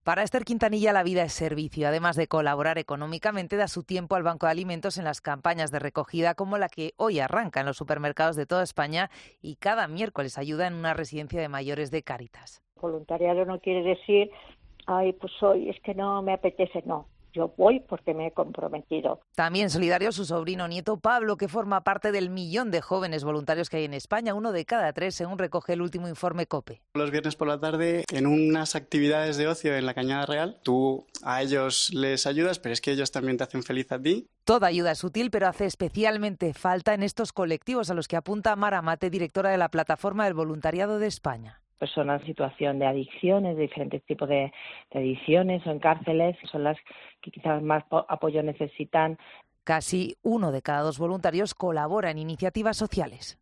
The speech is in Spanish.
Para Esther Quintanilla la vida es servicio. Además de colaborar económicamente, da su tiempo al Banco de Alimentos en las campañas de recogida como la que hoy arranca en los supermercados de toda España y cada miércoles ayuda en una residencia de mayores de Cáritas. Voluntariado no quiere decir, ay, pues hoy es que no me apetece, no. Yo voy porque me he comprometido. También solidario su sobrino nieto Pablo, que forma parte del 1.000.000 de jóvenes voluntarios que hay en España, 1 de cada 3, según recoge el último informe COPE. Los viernes por la tarde, en unas actividades de ocio en la Cañada Real, tú a ellos les ayudas, pero es que ellos también te hacen feliz a ti. Toda ayuda es útil, pero hace especialmente falta en estos colectivos a los que apunta Mara Mate, directora de la Plataforma del Voluntariado de España. Personas en situación de adicciones, de diferentes tipos de adicciones o en cárceles, son las que quizás más apoyo necesitan. Casi 1 de cada 2 voluntarios colabora en iniciativas sociales.